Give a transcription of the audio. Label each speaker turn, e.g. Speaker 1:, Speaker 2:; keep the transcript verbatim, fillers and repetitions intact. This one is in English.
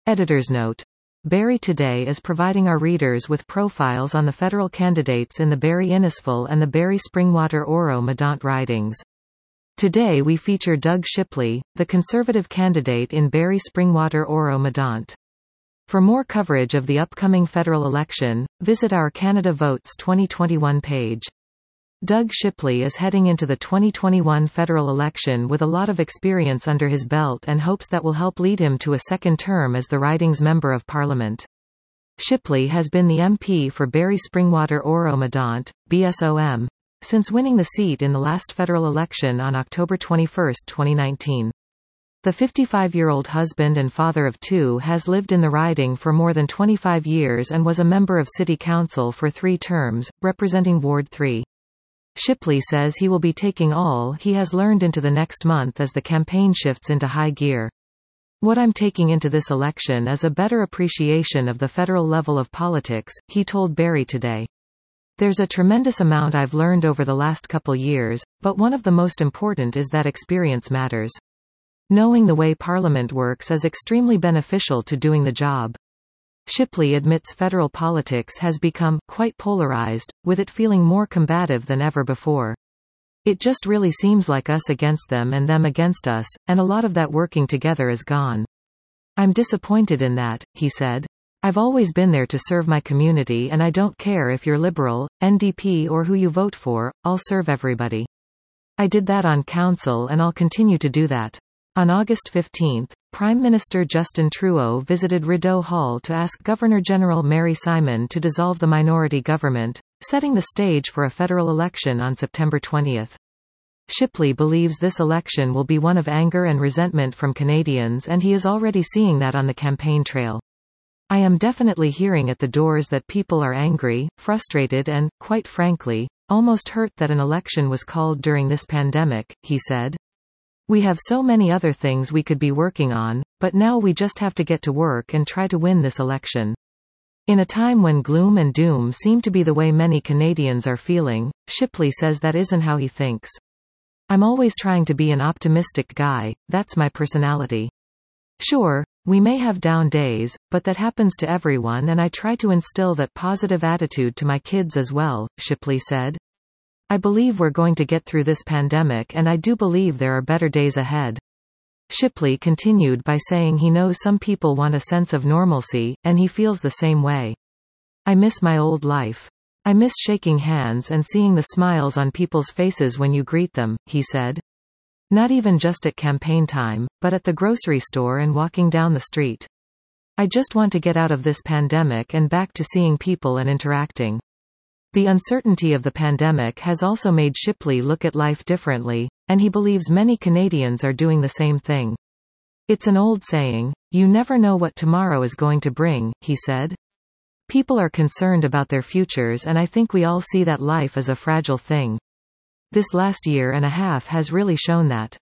Speaker 1: Editor's note. Barrie Today is providing our readers with profiles on the federal candidates in the Barrie-Innisfil and the Barrie-Springwater-Oro-Medonte ridings. Today we feature Doug Shipley, the Conservative candidate in Barrie-Springwater-Oro-Medonte. For more coverage of the upcoming federal election, visit our Canada Votes twenty twenty-one page. Doug Shipley is heading into the twenty twenty-one federal election with a lot of experience under his belt and hopes that will help lead him to a second term as the riding's Member of Parliament. Shipley has been the M P for Barrie-Springwater-Oro-Medonte, B S O M, since winning the seat in the last federal election on October twenty-first, twenty nineteen. The fifty-five-year-old husband and father of two has lived in the riding for more than twenty-five years and was a member of City Council for three terms, representing Ward three. Shipley says he will be taking all he has learned into the next month as the campaign shifts into high gear. What I'm taking into this election is a better appreciation of the federal level of politics, he told Barrie Today. There's a tremendous amount I've learned over the last couple years, but one of the most important is that experience matters. Knowing the way Parliament works is extremely beneficial to doing the job. Shipley admits federal politics has become quite polarized, with it feeling more combative than ever before. It just really seems like us against them and them against us, and a lot of that working together is gone. I'm disappointed in that, he said. I've always been there to serve my community and I don't care if you're Liberal, N D P or who you vote for, I'll serve everybody. I did that on council and I'll continue to do that. On August fifteenth, Prime Minister Justin Trudeau visited Rideau Hall to ask Governor-General Mary Simon to dissolve the minority government, setting the stage for a federal election on September twentieth. Shipley believes this election will be one of anger and resentment from Canadians, and he is already seeing that on the campaign trail. I am definitely hearing at the doors that people are angry, frustrated and, quite frankly, almost hurt that an election was called during this pandemic, he said. We have so many other things we could be working on, but now we just have to get to work and try to win this election. In a time when gloom and doom seem to be the way many Canadians are feeling, Shipley says that isn't how he thinks. I'm always trying to be an optimistic guy, that's my personality. Sure, we may have down days, but that happens to everyone and I try to instill that positive attitude to my kids as well, Shipley said. I believe we're going to get through this pandemic and I do believe there are better days ahead. Shipley continued by saying he knows some people want a sense of normalcy, and he feels the same way. I miss my old life. I miss shaking hands and seeing the smiles on people's faces when you greet them, he said. Not even just at campaign time, but at the grocery store and walking down the street. I just want to get out of this pandemic and back to seeing people and interacting. The uncertainty of the pandemic has also made Shipley look at life differently, and he believes many Canadians are doing the same thing. It's an old saying, you never know what tomorrow is going to bring, he said. People are concerned about their futures and I think we all see that life is a fragile thing. This last year and a half has really shown that.